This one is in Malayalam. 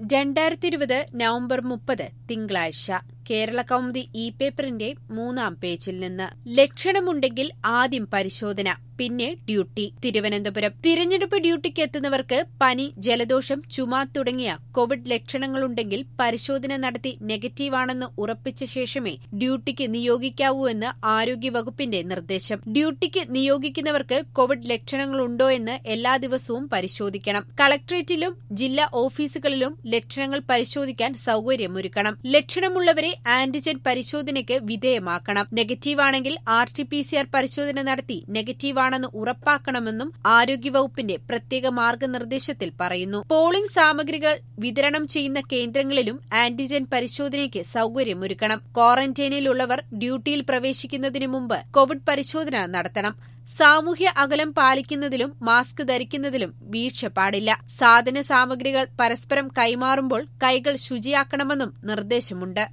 2020 നവംബർ 30 തിങ്കളാഴ്ച കേരള കൗമുദി പേപ്പറിന്റെ 3-ാം പേജിൽ നിന്ന് ലക്ഷണമുണ്ടെങ്കിൽ ആദ്യം പരിശോധന പിന്നെ ഡ്യൂട്ടി. തിരുവനന്തപുരം തിരഞ്ഞെടുപ്പ് ഡ്യൂട്ടിക്ക് എത്തുന്നവർക്ക് പനി, ജലദോഷം, ചുമ തുടങ്ങിയ കോവിഡ് ലക്ഷണങ്ങളുണ്ടെങ്കിൽ പരിശോധന നടത്തി നെഗറ്റീവാണെന്ന് ഉറപ്പിച്ച ശേഷമേ ഡ്യൂട്ടിക്ക് നിയോഗിക്കാവൂ എന്ന് ആരോഗ്യവകുപ്പിന്റെ നിർദ്ദേശം. ഡ്യൂട്ടിക്ക് നിയോഗിക്കുന്നവർക്ക് കോവിഡ് ലക്ഷണങ്ങളുണ്ടോ എന്ന് എല്ലാ ദിവസവും പരിശോധിക്കണം. കളക്ടറേറ്റിലും ജില്ലാ ഓഫീസുകളിലും ലക്ഷണങ്ങൾ പരിശോധിക്കാൻ സൌകര്യമൊരുക്കണം. ലക്ഷണമുള്ളവരെ ആന്റിജൻ പരിശോധനയ്ക്ക് വിധേയമാക്കണം. നെഗറ്റീവാണെങ്കിൽ RT-PCR പരിശോധന നടത്തി നെഗറ്റീവാണെന്ന് ഉറപ്പാക്കണമെന്നും ആരോഗ്യവകുപ്പിന്റെ പ്രത്യേക മാർഗനിർദ്ദേശത്തിൽ പറയുന്നു. പോളിംഗ് സാമഗ്രികൾ വിതരണം ചെയ്യുന്ന കേന്ദ്രങ്ങളിലും ആന്റിജൻ പരിശോധനയ്ക്ക് സൌകര്യമൊരുക്കണം. ക്വാറന്റൈനിലുള്ളവർ ഡ്യൂട്ടിയിൽ പ്രവേശിക്കുന്നതിനു മുമ്പ് കോവിഡ് പരിശോധന നടത്തണം. സാമൂഹ്യ അകലം പാലിക്കുന്നതിലും മാസ്ക് ധരിക്കുന്നതിലും വീഴ്ച പാടില്ല. സാധന സാമഗ്രികൾ പരസ്പരം കൈമാറുമ്പോൾ കൈകൾ ശുചിയാക്കണമെന്നും നിർദ്ദേശമുണ്ട്.